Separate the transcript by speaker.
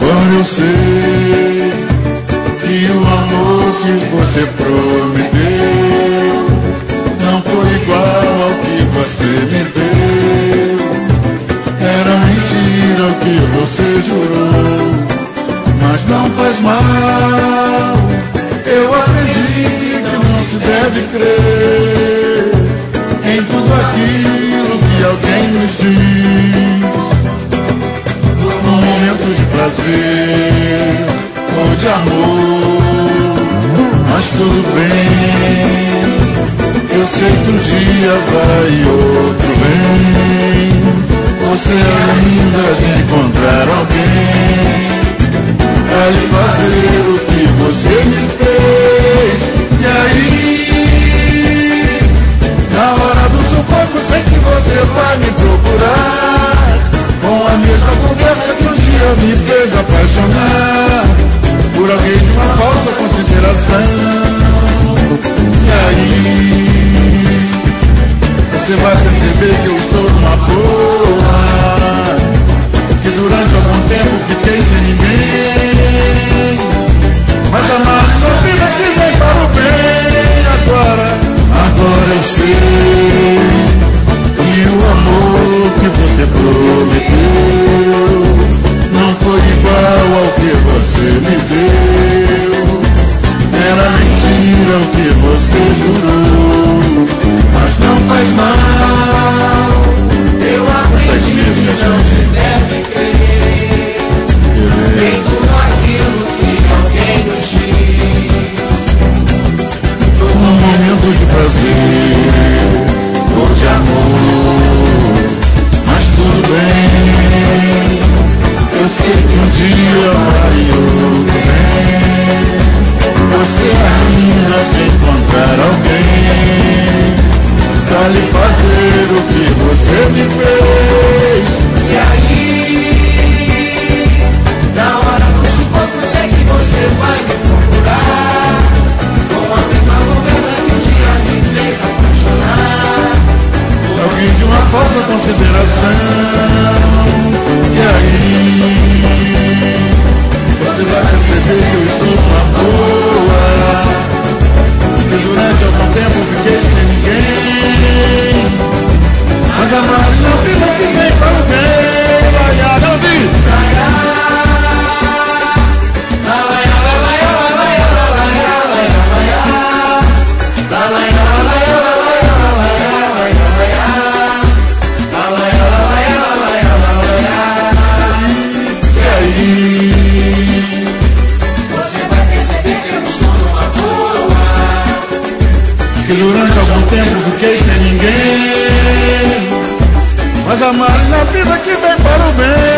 Speaker 1: Agora eu sei que o amor que você prometeu não foi igual ao que você me deu. Era mentira o que você jurou, mas não faz mal. Eu aprendi que não se deve crer em tudo aquilo que alguém nos diz. No momento de prazer ou de amor, mas tudo bem. Eu sei que um dia vai e outro vem. Você ainda vai encontrar alguém pra lhe fazer o que você me fez. E aí, na hora do sufoco, sei que você vai me procurar, com a mesma conversa que um dia me fez apaixonar por alguém de uma falsa consideração. E aí, você vai perceber que eu estou numa boa, que durante algum tempo fiquei sem ninguém, mas amar na vida que vem para o bem. Agora eu sei que o amor que você prometeu não foi igual ao que você me deu. Era mentira o que você jurou, mas não faz mal. Eu aprendi que não se deve crer em tudo aquilo que alguém nos diz. Num momento de prazer ou de amor, mas tudo bem. Eu sei que um dia vai e outro vem. Você ainda vai encontrar alguém pra lhe fazer o que você me fez.
Speaker 2: E aí, na hora do sufoco, sei que você vai me procurar, com a mesma conversa que um dia me fez apaixonar.
Speaker 1: Alguém de uma falsa consideração. E aí, você vai perceber que eu estou numa boa, que durante algum tempo fiquei sem ninguém, mas amar na vida que vem para o bem. Vai, não vi. Que durante algum tempo fiquei sem ninguém, mas amar na vida que vem para o bem.